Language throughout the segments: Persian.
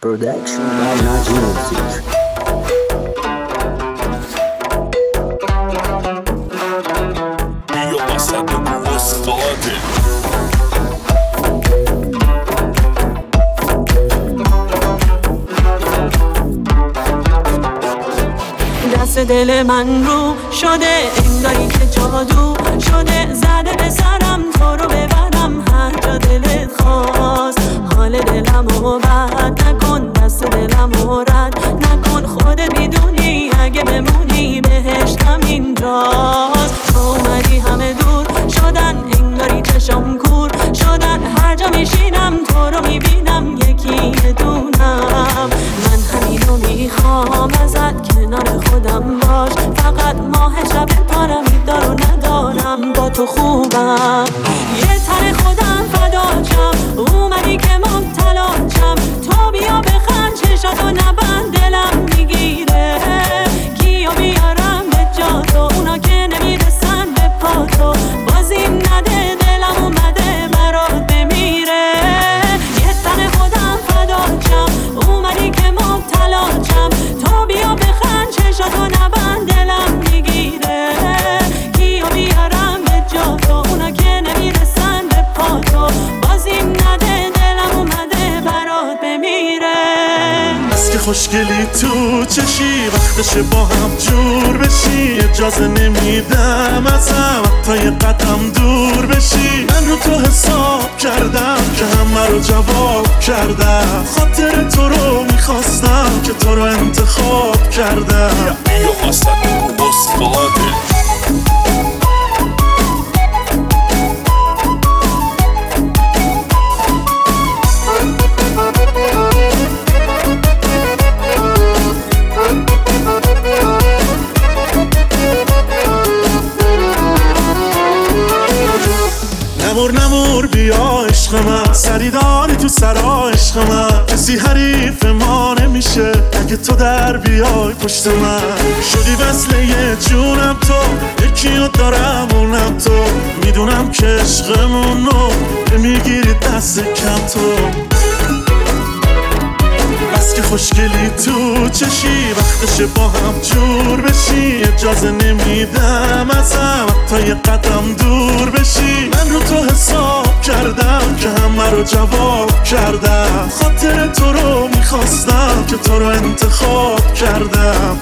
Production by Naji Music. دست دل من رو شده انگاری که جادو شده، زده به سرم تو رو ببرم هر جا دلت خواست. حال دلمو بد نکن، دست دلمو رد نکن، خودت میدونی اگه بمونی بهشتم اینجاست. تو اومدی همه دور شدن انگاری چشم کور شدن، هر جا میشینم تو رو میبینم یکی دونم. من همینو میخوام ازت، کنار خودم باش فقط، ماه شب پارم دار و ندارم با تو خوبم. یه تن خودم فداچم، اومدی که مبتلاچم، تو بیا بخند چشاتو نبند دلم میگیره. کیو بیارم به جا تو، اونا که نمیرسن به پا تو، بازی نده دلم اومده برات بمیره. یه تن خودم فداچم، اومدی که مبتلاچم، تو بیا بخند چشاتو نبند دلم میگیره. کیو بیارم به جا تو، اونا که نمیرسن به پا تو، بازی نده دلم اومده برات بمیره. بس که خوشگلی تو چشی، وقتشه با هم جور بشی، اجازه نمیدم ازم تا یه قدم دور بشی. من رو تو حساب کردم که همه رو جواب کردم، خاطر تو رو میخواستم که تو رو انتخاب کردم. بیا وسط بگو اسفاده. نمور بیا عشق من، سریداری تو سرا عشق من، کسی حریف ما نمیشه اگه تو در بیای پشت من. شدی وصله یه جونم تو، یکیو دارم اونم تو، میدونم که عشقمونو نمیگیری دست کم تو. بس که خوشگلی تو چشی، وقتشه با هم جور بشی، اجازه نمیدم ازم تا یه قدم دور بشی. من رو تو حساب کردم که همه رو جواب کردم، خاطر تو رو میخواستم که تو رو انتخاب کردم.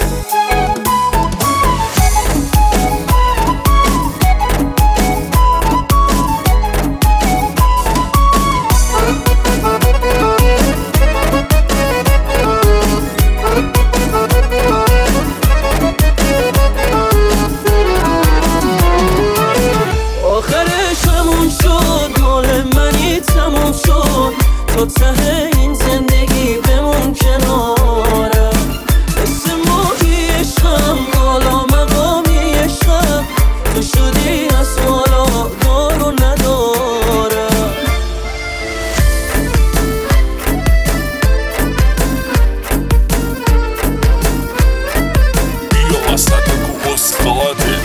تو ته این زندگی بمون کنارم، اسم ماهی عشقم، حالا مقامی عشقم، تو شدی از حالا دار و ندارم. بیا وسط بگو اسفاده.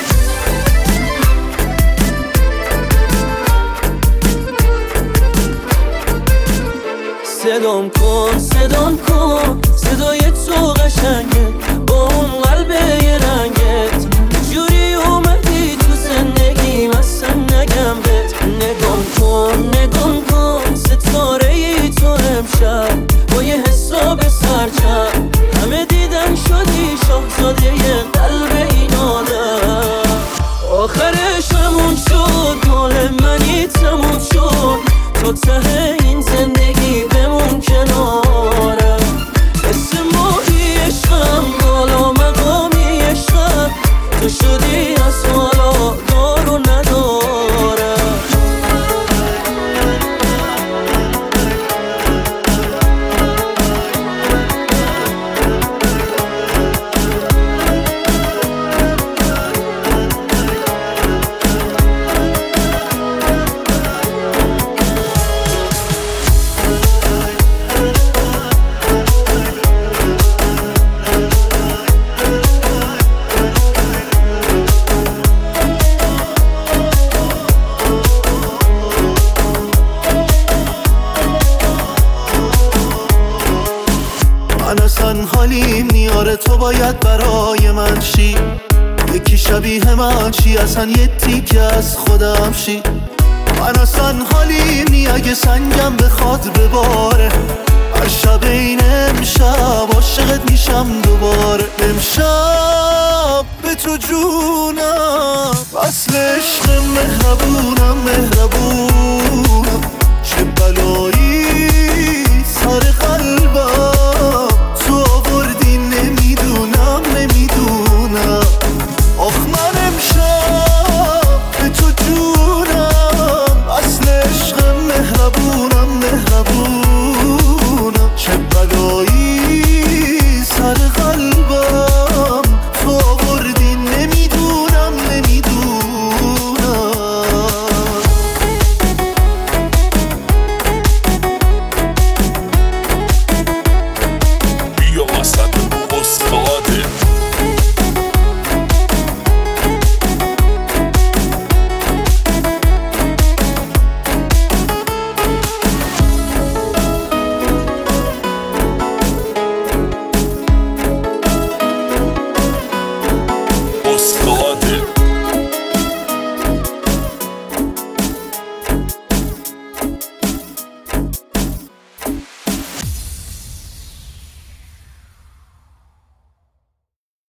صدام کن صدای تو قشنگه، با اون قلب یه رنگت، جوری اومدی تو زندگی اصلا نگم بهت. نگام کن ستاره ای تو امشب، با یه حساب سرچم، همه دیدن شدی شاهزاده قلب این آدم. آخرش همون شد، مال منی تموم شد، تو ته این زندگی بمون کنارم، اسم ماهی عشقم، حالا مقامی عشقم، تو شدی از حالا دار و ندارم. حالیم میاره تو باید برای من شی، یکی شبیه من چی اصلا یه تیکه از خودم شی. من اصلا حالیم نی اگه سنگم بخواد بباره، هر شب این امشب عاشقت میشم دوباره. امشب به تو جونم وصل عشق مهربونم، مهربونم چه بلایی